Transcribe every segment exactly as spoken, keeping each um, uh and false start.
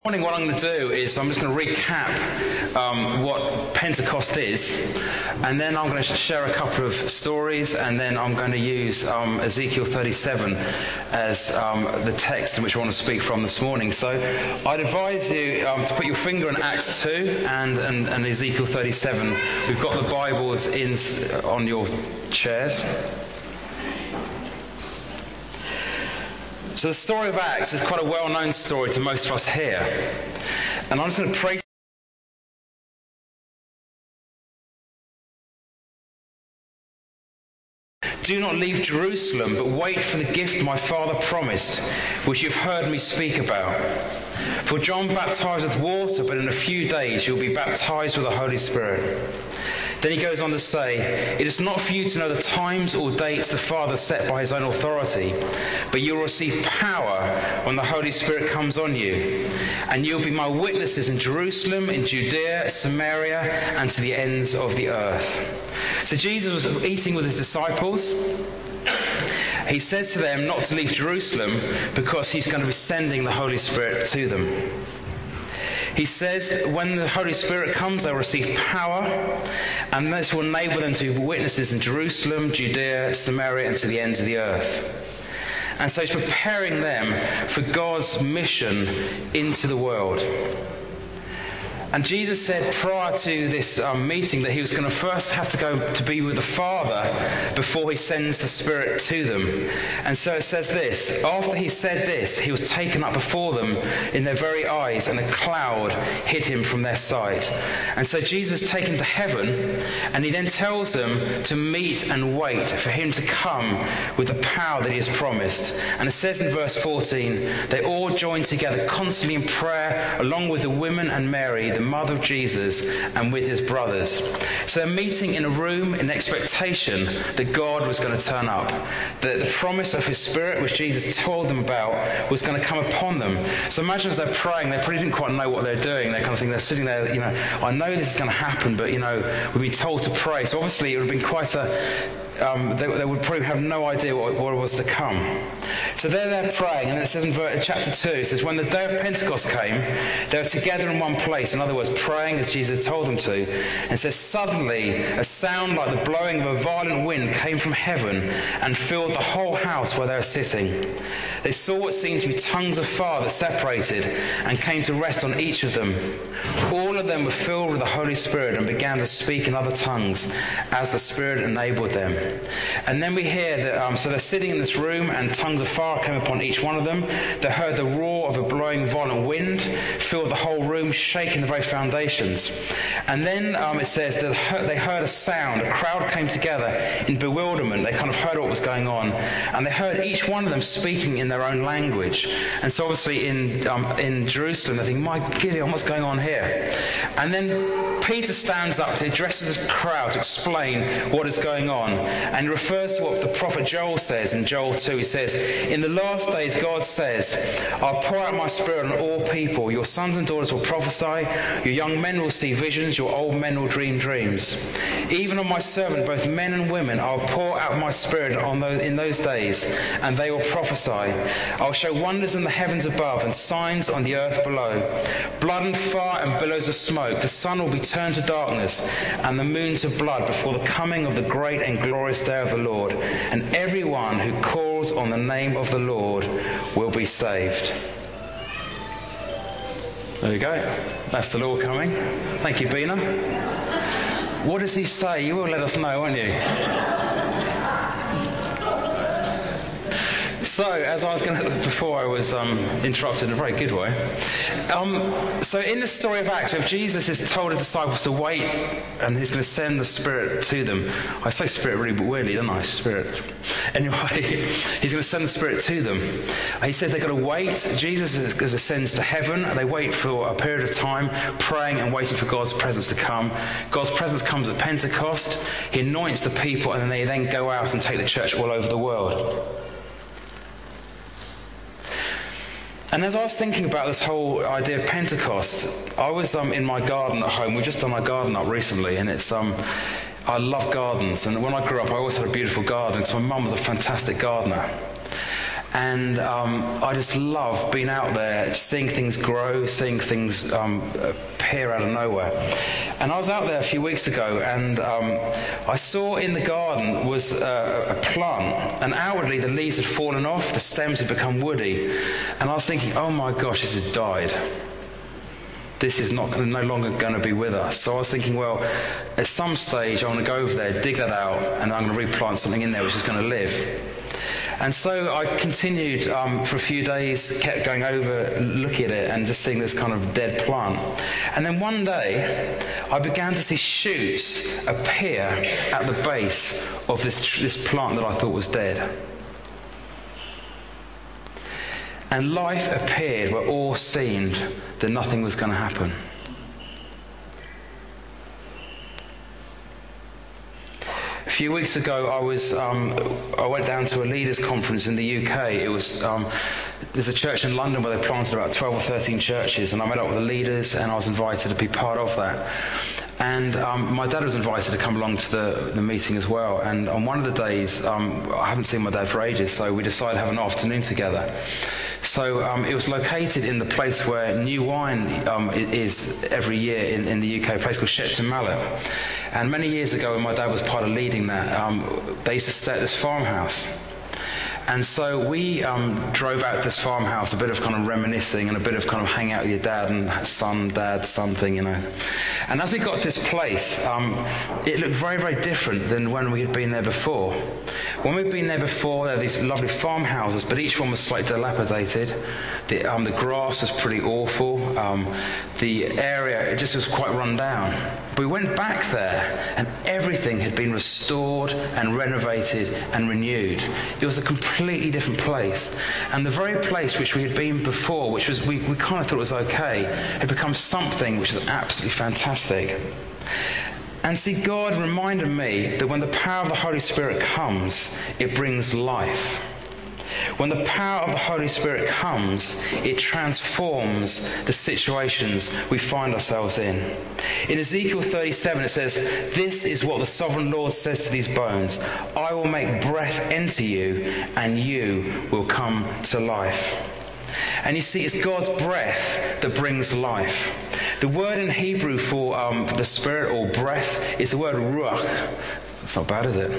Morning, what I'm going to do is I'm just going to recap um, what Pentecost is, and then I'm going to share a couple of stories, and then I'm going to use um, Ezekiel thirty-seven as um, the text in which I want to speak from this morning. So I'd advise you um, to put your finger on Acts two and, and, and Ezekiel thirty-seven. We've got the Bibles in on your chairs. So the story of Acts is quite a well-known story to most of us here. And I'm just going to pray. Do not leave Jerusalem, but wait for the gift my Father promised, which you've heard me speak about. For John baptized with water, but in a few days you'll be baptized with the Holy Spirit. Then he goes on to say, it is not for you to know the times or dates the Father set by his own authority, but you will receive power when the Holy Spirit comes on you. And you'll be my witnesses in Jerusalem, in Judea, Samaria, and to the ends of the earth. So Jesus was eating with his disciples. He says to them not to leave Jerusalem because he's going to be sending the Holy Spirit to them. He says that when the Holy Spirit comes, they'll receive power, and this will enable them to be witnesses in Jerusalem, Judea, Samaria, and to the ends of the earth. And so he's preparing them for God's mission into the world. And Jesus said prior to this um, meeting that he was going to first have to go to be with the Father before he sends the Spirit to them. And so it says this, after he said this, he was taken up before them in their very eyes, and a cloud hid him from their sight. And so Jesus is taken to heaven, and he then tells them to meet and wait for him to come with the power that he has promised. And it says in verse fourteen, they all joined together constantly in prayer, along with the women and Mary, the mother of Jesus, and with his brothers. So they're meeting in a room in expectation that God was going to turn up. That the promise of his Spirit, which Jesus told them about, was going to come upon them. So imagine as they're praying, they probably didn't quite know what they're doing. They kind of think they're sitting there, you know, I know this is going to happen, but, you know, we've been told to pray. So obviously it would have been quite a... Um, they, they would probably have no idea what, what was to come. So they're there praying, and it says in verse, chapter two, it says, when the day of Pentecost came, they were together in one place, in other words, praying as Jesus told them to. And it says, suddenly a sound like the blowing of a violent wind came from heaven and filled the whole house where they were sitting. They saw what seemed to be tongues of fire that separated and came to rest on each of them. All of them were filled with the Holy Spirit and began to speak in other tongues as the Spirit enabled them. And then we hear that, um, so they're sitting in this room and tongues of fire came upon each one of them. They heard the roar of a blowing violent wind, filled the whole room, shaking the very foundations. And then um, it says that they heard a sound, a crowd came together in bewilderment. They kind of heard what was going on. And they heard each one of them speaking in their own language. And so obviously in, um, in Jerusalem, they think, my Gideon, what's going on here? And then Peter stands up to address the crowd to explain what is going on. And he refers to what the prophet Joel says in Joel two. He says, in the last days God says, I'll pour out my Spirit on all people. Your sons and daughters will prophesy. Your young men will see visions. Your old men will dream dreams. Even on my servant, both men and women, I'll pour out my Spirit on those, in those days, and they will prophesy. I'll show wonders in the heavens above and signs on the earth below. Blood and fire and billows of smoke. The sun will be turned to darkness and the moon to blood before the coming of the great and glorious day of the Lord, and everyone who calls on the name of the Lord will be saved. There you go. That's the Lord coming. Thank you, Bina. What does he say? You will let us know, won't you? So, as I was going to, before I was um, interrupted in a very good way. Um, so, in the story of Acts, where Jesus has told his disciples to wait, and he's going to send the Spirit to them. I say Spirit really weirdly, don't I? Spirit. Anyway, he's going to send the Spirit to them. He said they've got to wait. Jesus ascends to heaven, and they wait for a period of time, praying and waiting for God's presence to come. God's presence comes at Pentecost. He anoints the people, and then they then go out and take the church all over the world. And as I was thinking about this whole idea of Pentecost, I was um, in my garden at home. We've just done our garden up recently, and it's um, I love gardens. And when I grew up, I always had a beautiful garden. So my mum was a fantastic gardener. And um, I just love being out there, seeing things grow, seeing things um, appear out of nowhere. And I was out there a few weeks ago, and um, I saw in the garden was a, a plant, and outwardly the leaves had fallen off, the stems had become woody. And I was thinking, oh my gosh, this has died. This is not no longer going to be with us. So I was thinking, well, at some stage I want to go over there, dig that out, and I'm going to replant something in there which is going to live. And so I continued um, for a few days, kept going over, looking at it, and just seeing this kind of dead plant. And then one day, I began to see shoots appear at the base of this, this plant that I thought was dead. And life appeared where all seemed that nothing was going to happen. A few weeks ago, I was um, I went down to a leaders' conference in the U K. It was um, there's a church in London where they planted about twelve or thirteen churches, and I met up with the leaders, and I was invited to be part of that. And um, my dad was invited to come along to the, the meeting as well. And on one of the days, um, I haven't seen my dad for ages, so we decided to have an afternoon together. So um, it was located in the place where New Wine um, is every year in, in the U K, a place called Shepton Mallet. And many years ago, when my dad was part of leading that, um, they used to stay at this farmhouse. And so we um, drove out to this farmhouse, a bit of kind of reminiscing and a bit of kind of hanging out with your dad and son, dad, son thing, you know. And as we got to this place, um, it looked very, very different than when we had been there before. When we'd been there before, there were these lovely farmhouses, but each one was slightly dilapidated. The, um, the grass was pretty awful. Um, the area, it just was quite run down. But we went back there, and everything had been restored and renovated and renewed. It was a completely different place. And the very place which we had been before, which was we, we kind of thought was okay, had become something which is absolutely fantastic. And see, God reminded me that when the power of the Holy Spirit comes, it brings life. When the power of the Holy Spirit comes, it transforms the situations we find ourselves in. In Ezekiel thirty-seven, it says, "This is what the sovereign Lord says to these bones. I will make breath enter you, and you will come to life." And you see, it's God's breath that brings life. The word in Hebrew for um, the spirit or breath is the word ruach. That's not bad, is it?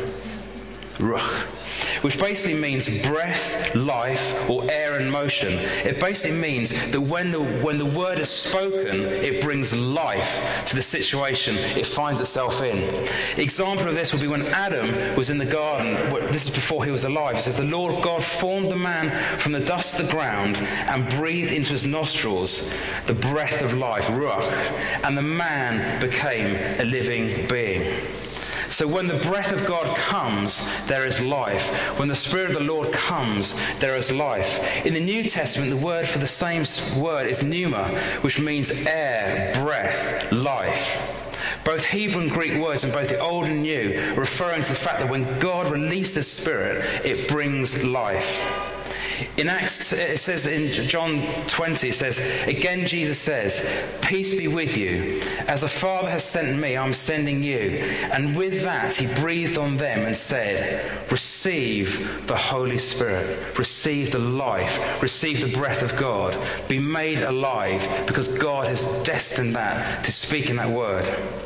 Ruach. Which basically means breath, life, or air in motion. It basically means that when the, when the word is spoken, it brings life to the situation it finds itself in. Example of this would be when Adam was in the garden. This is before he was alive. It says, "The Lord God formed the man from the dust of the ground and breathed into his nostrils the breath of life, ruach, and the man became a living being." So when the breath of God comes, there is life. When the Spirit of the Lord comes, there is life. In the New Testament, the word for the same word is pneuma, which means air, breath, life. Both Hebrew and Greek words in both the Old and New are referring to the fact that when God releases Spirit, it brings life. In Acts, it says in John twenty, it says, again Jesus says, "Peace be with you. As the Father has sent me, I'm sending you." And with that, he breathed on them and said, "Receive the Holy Spirit. Receive the life. Receive the breath of God. Be made alive, because God has destined that to speak in that word."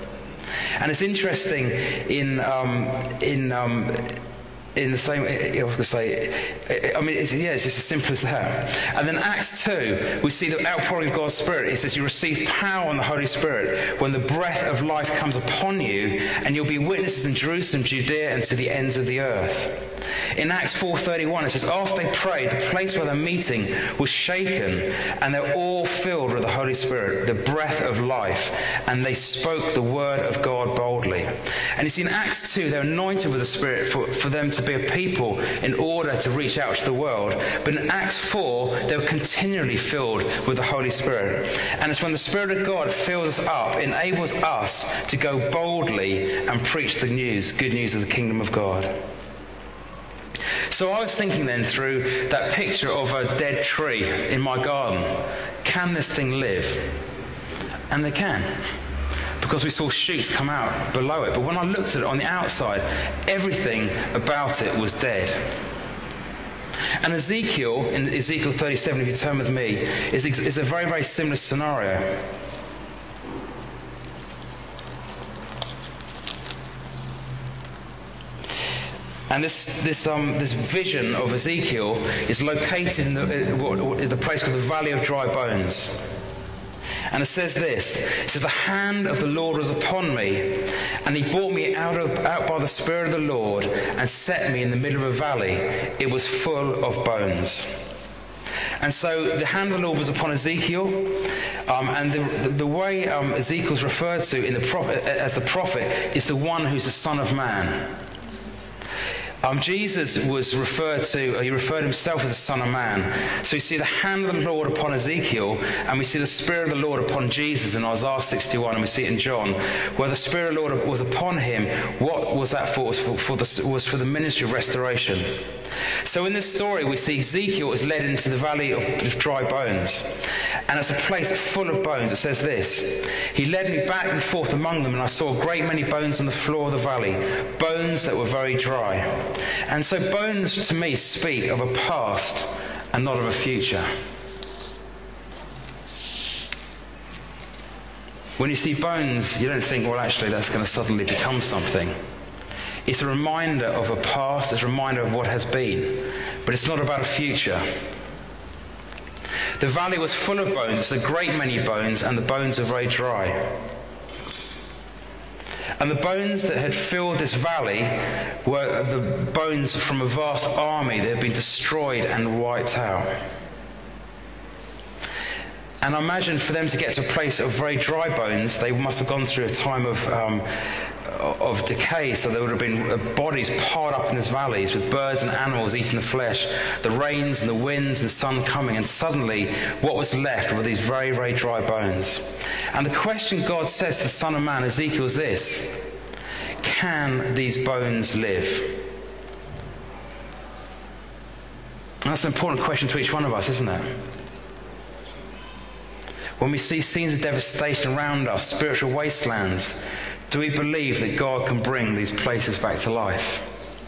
And it's interesting in um, in um, in the same, I was going to say, I mean, it's, yeah, it's just as simple as that. And then Acts two, we see the outpouring of God's Spirit. It says you receive power on the Holy Spirit when the breath of life comes upon you, and you'll be witnesses in Jerusalem, Judea, and to the ends of the earth. In Acts four thirty-one, it says, after they prayed, the place where they're meeting was shaken, and they're all filled with the Holy Spirit, the breath of life, and they spoke the word of God boldly. And you see, in Acts two, they're anointed with the Spirit for, for them to be a people in order to reach out to the world. But in Acts four, they were continually filled with the Holy Spirit. And it's when the Spirit of God fills us up, enables us to go boldly and preach the news, good news of the kingdom of God. So I was thinking then through that picture of a dead tree in my garden. Can this thing live? And they can, because we saw shoots come out below it. But when I looked at it on the outside, everything about it was dead. And Ezekiel, in Ezekiel thirty-seven, if you turn with me, is, is a very, very similar scenario. And this this um this vision of Ezekiel is located in the, the place called the Valley of Dry Bones. And it says this, it says, the hand of the Lord was upon me, and he brought me out, of, out by the Spirit of the Lord and set me in the middle of a valley. It was full of bones. And so the hand of the Lord was upon Ezekiel, um, and the, the, the way um, Ezekiel's referred to in the prophet, as the prophet is the one who's the Son of Man. Um, Jesus was referred to, he referred himself as the Son of Man. So you see the hand of the Lord upon Ezekiel, and we see the Spirit of the Lord upon Jesus in Isaiah sixty-one, and we see it in John, where the Spirit of the Lord was upon him. What was that for? It was for, for the, was for the ministry of restoration. So in this story, we see Ezekiel is led into the valley of dry bones. And it's a place full of bones. It says this, he led me back and forth among them, and I saw a great many bones on the floor of the valley, bones that were very dry. And so bones to me speak of a past and not of a future. When you see bones, you don't think, well, actually, that's going to suddenly become something. It's a reminder of a past, it's a reminder of what has been, but it's not about a future. The valley was full of bones, it's a great many bones, and the bones are very dry. And the bones that had filled this valley were the bones from a vast army that had been destroyed and wiped out. And I imagine for them to get to a place of very dry bones, they must have gone through a time of um, of decay, so there would have been bodies piled up in these valleys with birds and animals eating the flesh, the rains and the winds and sun coming, and suddenly what was left were these very, very dry bones. And the question God says to the Son of Man, Ezekiel, is this: can these bones live? And that's an important question to each one of us, isn't it? When we see scenes of devastation around us, spiritual wastelands, do we believe that God can bring these places back to life?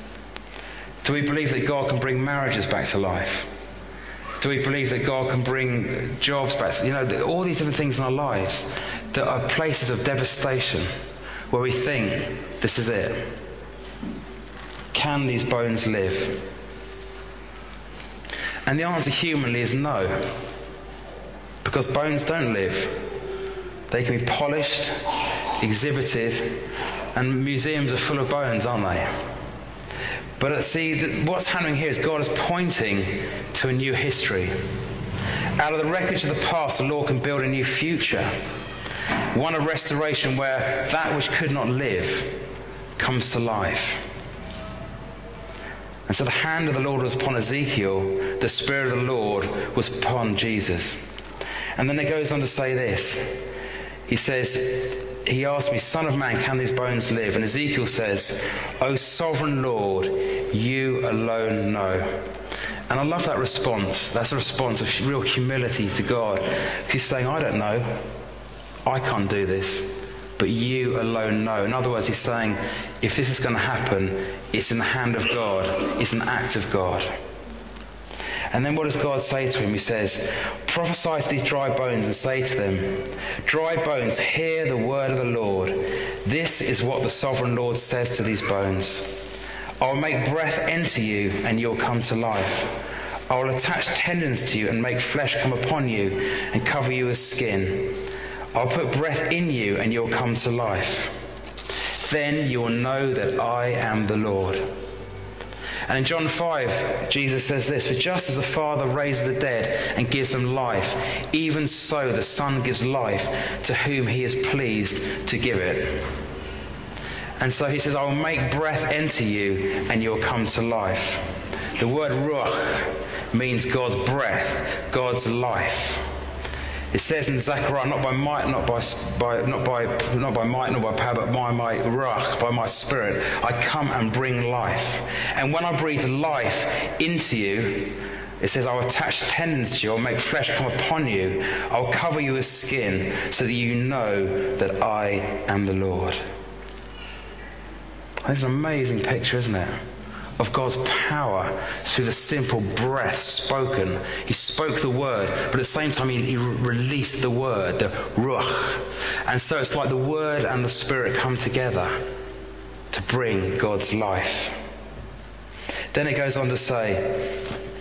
Do we believe that God can bring marriages back to life? Do we believe that God can bring jobs back to, you know, all these different things in our lives that are places of devastation where we think, this is it. Can these bones live? And the answer humanly is no. Because bones don't live. They can be polished, exhibited, and museums are full of bones, aren't they? But see, what's happening here is God is pointing to a new history. Out of the wreckage of the past, the Lord can build a new future. One of restoration where that which could not live comes to life. And so the hand of the Lord was upon Ezekiel, the Spirit of the Lord was upon Jesus. And then it goes on to say this. He says, he asked me, Son of man, can these bones live? And Ezekiel says, O sovereign Lord, you alone know. And I love that response. That's a response of real humility to God. Because he's saying, I don't know. I can't do this. But you alone know. In other words, he's saying, if this is going to happen, it's in the hand of God. It's an act of God. And then what does God say to him? He says, prophesy to these dry bones and say to them, dry bones, hear the word of the Lord. This is what the sovereign Lord says to these bones. I will make breath enter you and you'll come to life. I will attach tendons to you and make flesh come upon you and cover you with skin. I'll put breath in you and you'll come to life. Then you will know that I am the Lord. And in John five, Jesus says this, for just as the Father raises the dead and gives them life, even so the Son gives life to whom he is pleased to give it. And so he says, I will make breath enter you and you'll come to life. The word ruach means God's breath, God's life. It says in Zechariah, not by might, not by, by, not by, not by might, not by power, but by my ruach, by my spirit, I come and bring life. And when I breathe life into you, it says, I'll attach tendons to you, I'll make flesh come upon you, I'll cover you with skin, so that you know that I am the Lord. That's an amazing picture, isn't it? of God's power through the simple breath spoken. He spoke the word, but at the same time he, he released the word, the ruach. And so it's like the word and the spirit come together to bring God's life. Then it goes on to say,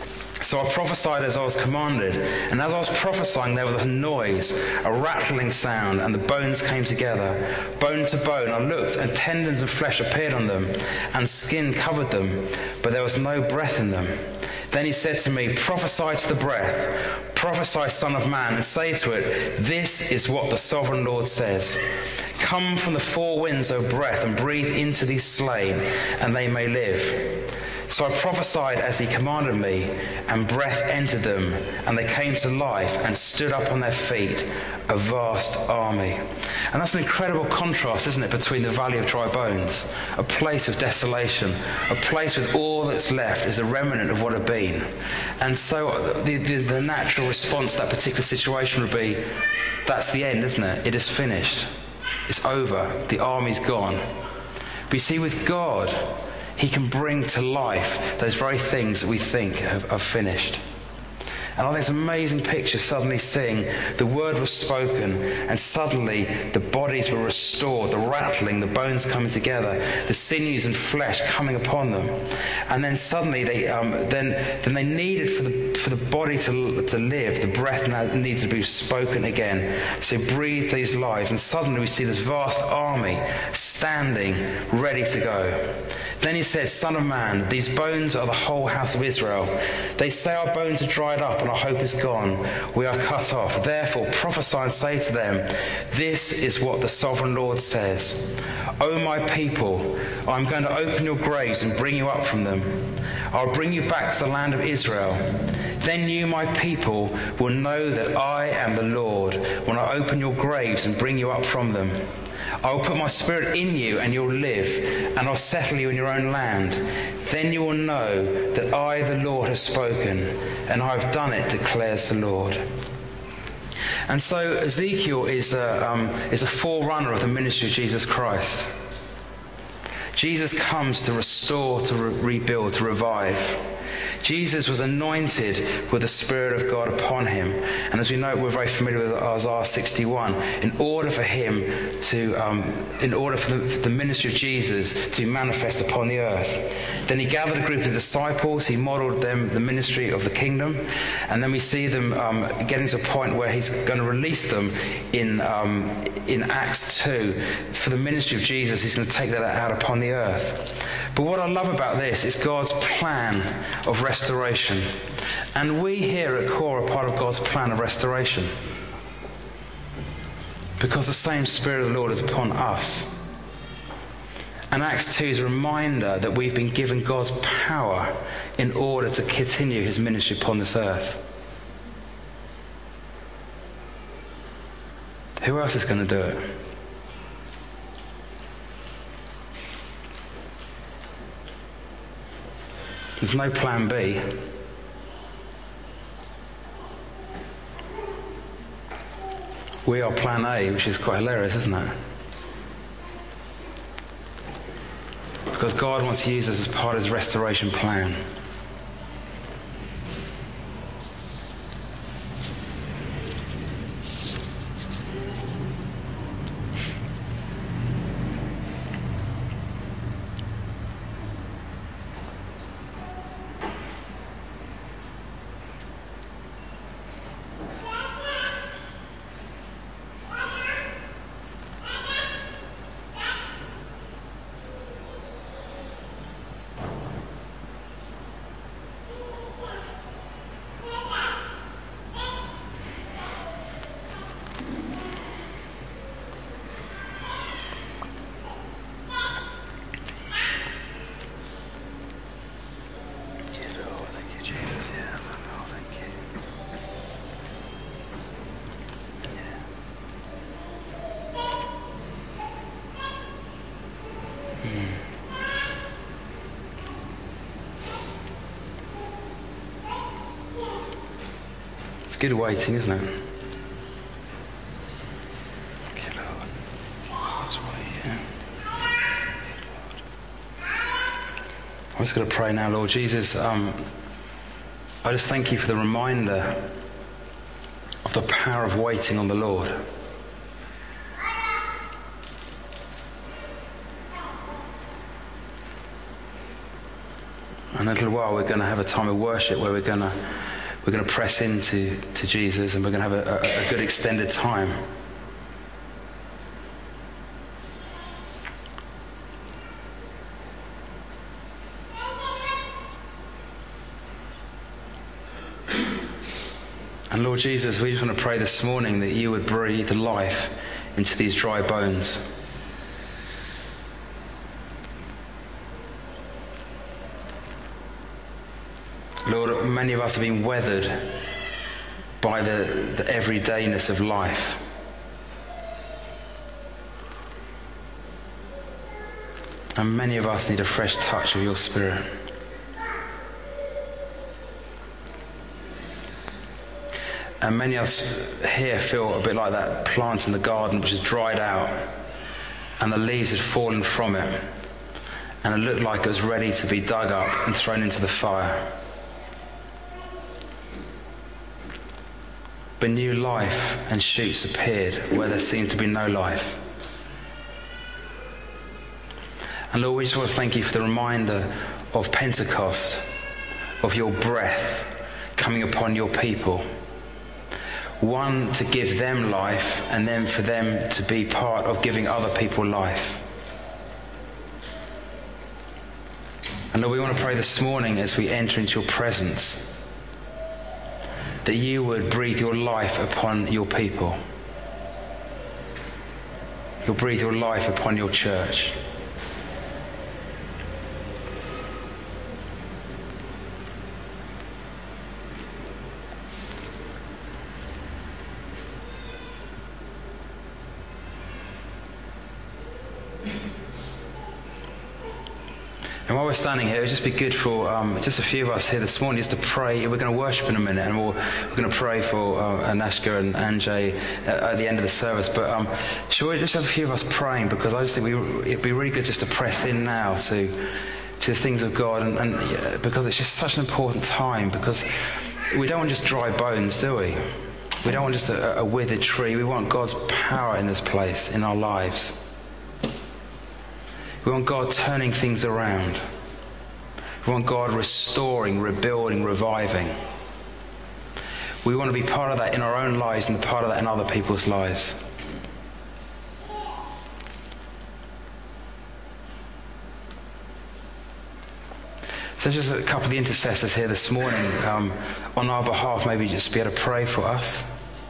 so I prophesied as I was commanded, and as I was prophesying there was a noise, a rattling sound, and the bones came together, bone to bone. I looked, and tendons and flesh appeared on them, and skin covered them, but there was no breath in them. Then he said to me, prophesy to the breath, prophesy, Son of Man, and say to it, this is what the sovereign Lord says. Come from the four winds, O breath, and breathe into these slain, and they may live. So I prophesied as he commanded me, and breath entered them, and they came to life and stood up on their feet, a vast army. And that's an incredible contrast, isn't it, between the valley of dry bones, a place of desolation, a place with all that's left is a remnant of what had been. And so the, the, the natural response to that particular situation would be, that's the end, isn't it? It is finished. It's over. The army's gone. But you see, with God, he can bring to life those very things that we think have, have finished. And I think it's an amazing picture, suddenly seeing the word was spoken, and suddenly the bodies were restored, the rattling, the bones coming together, the sinews and flesh coming upon them. And then suddenly they um, then then they needed for the for the body to to live, the breath now needs to be spoken again. So breathe these lives, and suddenly we see this vast army standing ready to go. Then he said, Son of man, these bones are the whole house of Israel. They say our bones are dried up and our hope is gone. We are cut off. Therefore prophesy and say to them, this is what the sovereign Lord says. O my people, I am going to open your graves and bring you up from them. I'll bring you back to the land of Israel. Then you, my people, will know that I am the Lord when I open your graves and bring you up from them. I will put my spirit in you and you'll live, and I'll settle you in your own land. Then you will know that I, the Lord, have spoken, and I have done it, declares the Lord. And so Ezekiel is a, um, is a forerunner of the ministry of Jesus Christ. Jesus comes to restore, to re- rebuild, to revive. Jesus was anointed with the Spirit of God upon him. And as we know, we're very familiar with Isaiah sixty-one. In order for him to, um, in order for the, for the ministry of Jesus to manifest upon the earth. Then he gathered a group of disciples. He modeled them the ministry of the kingdom. And then we see them um, getting to a point where he's going to release them in, um, in Acts two. For the ministry of Jesus, he's going to take that out upon the earth. But what I love about this is God's plan of restoration. And we here at Core are part of God's plan of restoration. Because the same Spirit of the Lord is upon us. And Acts two is a reminder that we've been given God's power in order to continue his ministry upon this earth. Who else is going to do it? There's no plan B. We are plan A, which is quite hilarious, isn't it? Because God wants to use us as part of his restoration plan. It's good waiting, isn't it? Thank you, Lord. Let's wait, yeah. I'm just going to pray now, Lord Jesus. Um, I just thank you for the reminder of the power of waiting on the Lord. In a little while, we're going to have a time of worship where we're going to we're going to press into to Jesus, and we're going to have a, a, a good extended time. And Lord Jesus, we just want to pray this morning that you would breathe life into these dry bones. Lord, many of us have been weathered by the, the everydayness of life. And many of us need a fresh touch of your Spirit. And many of us here feel a bit like that plant in the garden which has dried out and the leaves had fallen from it and it looked like it was ready to be dug up and thrown into the fire. But new life and shoots appeared where there seemed to be no life. And Lord, we just want to thank you for the reminder of Pentecost, of your breath coming upon your people. One, to give them life, and then for them to be part of giving other people life. And Lord, we want to pray this morning as we enter into your presence that you would breathe your life upon your people. You'll breathe your life upon your church. And while we're standing here, it would just be good for um, just a few of us here this morning just to pray. We're going to worship in a minute, and we'll, we're going to pray for uh, Anashka and Anjay at, at the end of the service. But um, shall we just have a few of us praying? Because I just think we, it'd be really good just to press in now to to the things of God, and, and yeah, because it's just such an important time. Because we don't want just dry bones, do we? We don't want just a, a withered tree. We want God's power in this place, in our lives. We want God turning things around. We want God restoring, rebuilding, reviving. We want to be part of that in our own lives and part of that in other people's lives. So just a couple of the intercessors here this morning, um, on our behalf, maybe just be able to pray for us.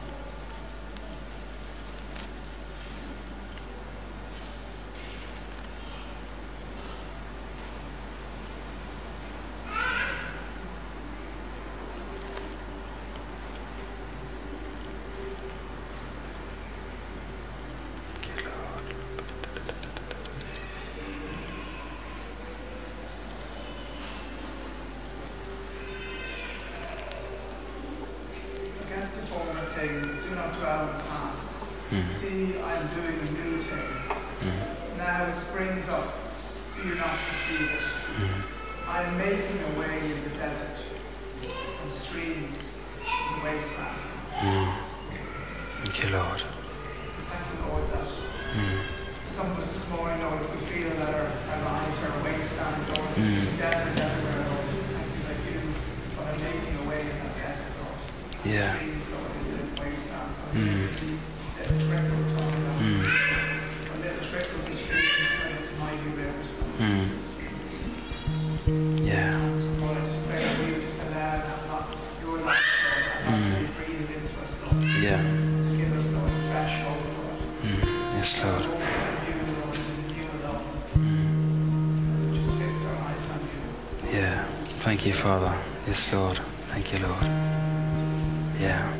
Thank you, Father. Yes, Lord. Thank you, Lord. Yeah.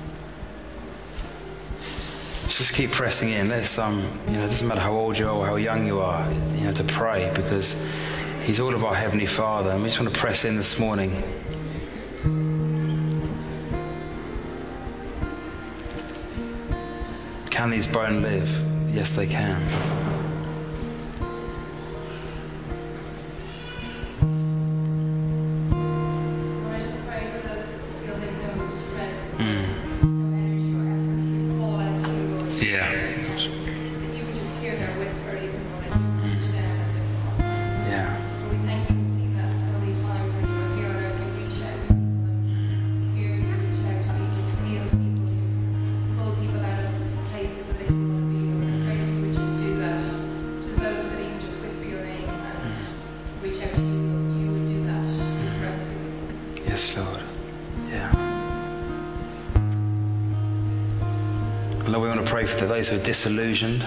Let's just keep pressing in. Let's, um, you know, it doesn't matter how old you are or how young you are, you know, to pray, because He's all of our Heavenly Father, and we just want to press in this morning. Can these bones live? Yes, they can. Yeah. That you would just hear their whisper even when it reached down and lift them up. Yeah. We thank you. We've seen that so many times when you were here on earth. You reached out to people, and here you reached out to people, you've healed people, you've pulled people out of places that they didn't want to be. Lord, I pray that you would just do that to those that even just whisper your name and reach out to you. You would do that for the rest of them. Yes, Lord. Yeah. And Lord, we want to pray for those who are disillusioned,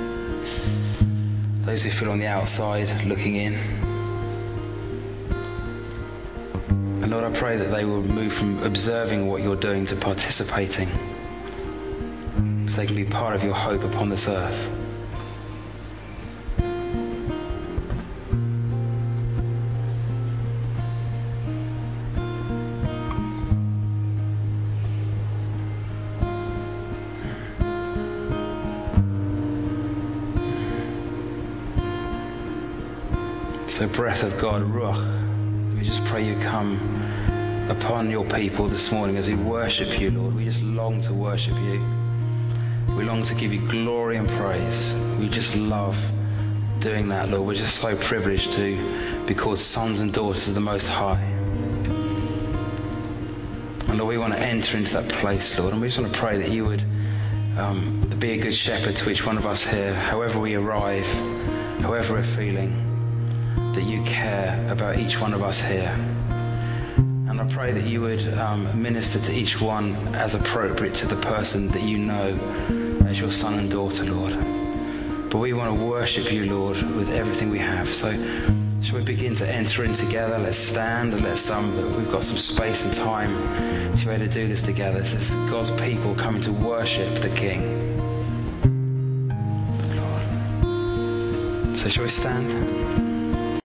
those who feel on the outside looking in. And Lord, I pray that they will move from observing what you're doing to participating, so they can be part of your hope upon this earth. So breath of God, Ruach, we just pray you come upon your people this morning as we worship you, Lord. We just long to worship you. We long to give you glory and praise. We just love doing that, Lord. We're just so privileged to be called sons and daughters of the Most High. And Lord, we want to enter into that place, Lord, and we just want to pray that you would um, be a good shepherd to each one of us here, however we arrive, however we're feeling, that you care about each one of us here. And I pray that you would um, minister to each one as appropriate to the person that you know as your son and daughter, Lord. But we want to worship you, Lord, with everything we have. So shall we begin to enter in together? Let's stand and let's um, we've got some space and time to be able to do this together. This is God's people coming to worship the King. Lord. So shall we stand?